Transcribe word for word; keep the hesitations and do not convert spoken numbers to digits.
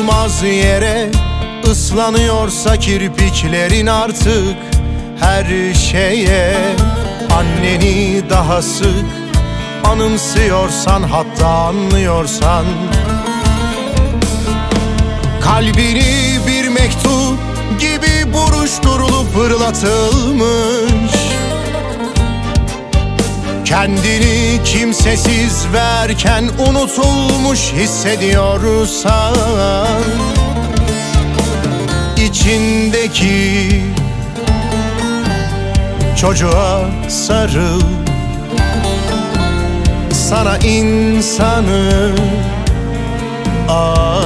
sığmaz yere, ıslanıyorsa kirpiklerin artık her şeye. Anneni daha sık anımsıyorsan, hatta anlıyorsan, kalbini bir mektup gibi buruşturulup fırlatılmış, kendini kimsesiz verken unutulmuş hissediyorsan, içindeki çocuğa sarıl, sana insanı